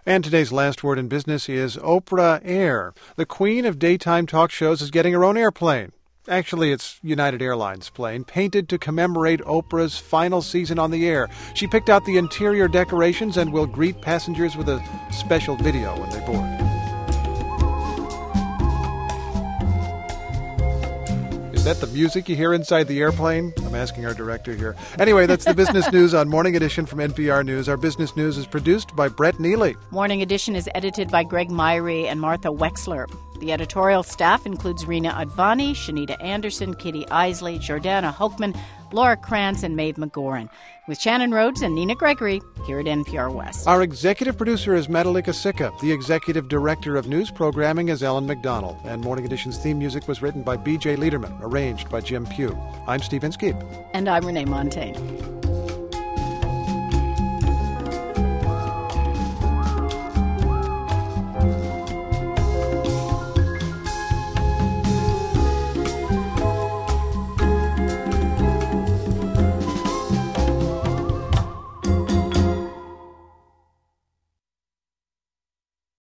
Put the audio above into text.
And today's last word in business is Oprah Air. The queen of daytime talk shows is getting her own airplane. Actually, it's United Airlines plane, painted to commemorate Oprah's final season on the air. She picked out the interior decorations and will greet passengers with a special video when they board. Is that the music you hear inside the airplane? I'm asking our director here. Anyway, that's the business news on Morning Edition from NPR News. Our business news is produced by Brett Neely. Morning Edition is edited by Greg Myrie and Martha Wexler. The editorial staff includes Rena Advani, Shanita Anderson, Kitty Isley, Jordana Hochman, Laura Krantz, and Maeve McGoran, with Shannon Rhodes and Nina Gregory here at NPR West. Our executive producer is Madalika Sikka. The executive director of news programming is Ellen McDonald. And Morning Edition's theme music was written by B.J. Liederman, arranged by Jim Pugh. I'm Steve Inskeep. And I'm Renee Montagne.